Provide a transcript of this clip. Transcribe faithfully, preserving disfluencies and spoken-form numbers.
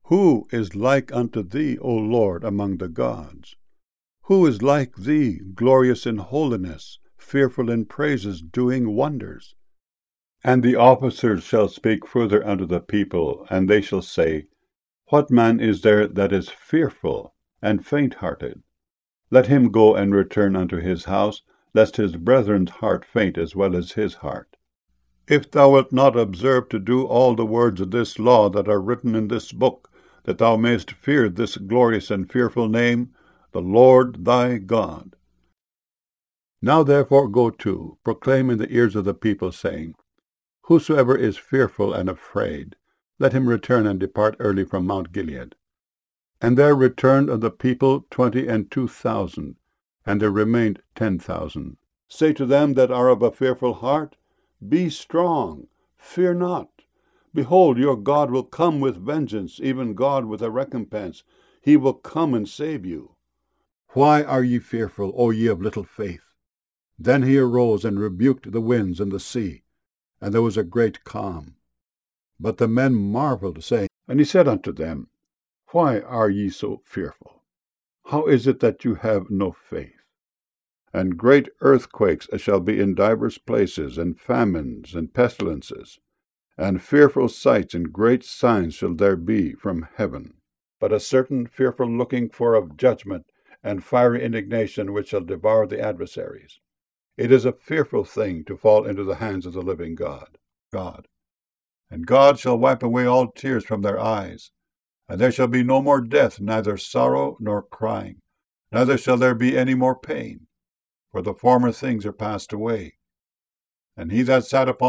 Who is like unto thee, O Lord, among the gods? Who is like thee, glorious in holiness, fearful in praises, doing wonders? And the officers shall speak further unto the people, and they shall say, What man is there that is fearful and faint-hearted? Let him go and return unto his house, lest his brethren's heart faint as well as his heart. If thou wilt not observe to do all the words of this law that are written in this book, that thou mayest fear this glorious and fearful name, the Lord thy God. Now therefore go to, proclaim in the ears of the people, saying, Whosoever is fearful and afraid, let him return and depart early from Mount Gilead. And there returned of the people twenty and two thousand, and there remained ten thousand. Say to them that are of a fearful heart, Be strong, fear not. Behold, your God will come with vengeance, even God with a recompense. He will come and save you. Why are ye fearful, O ye of little faith? Then he arose and rebuked the winds and the sea, and there was a great calm. But the men marveled, saying, And he said unto them, Why are ye so fearful? How is it that you have no faith? And great earthquakes shall be in divers places, and famines, and pestilences, and fearful sights and great signs shall there be from heaven. But a certain fearful looking for of judgment, and fiery indignation which shall devour the adversaries. It is a fearful thing to fall into the hands of the living God. God. And God shall wipe away all tears from their eyes, and there shall be no more death, neither sorrow nor crying, neither shall there be any more pain, for the former things are passed away. And he that sat upon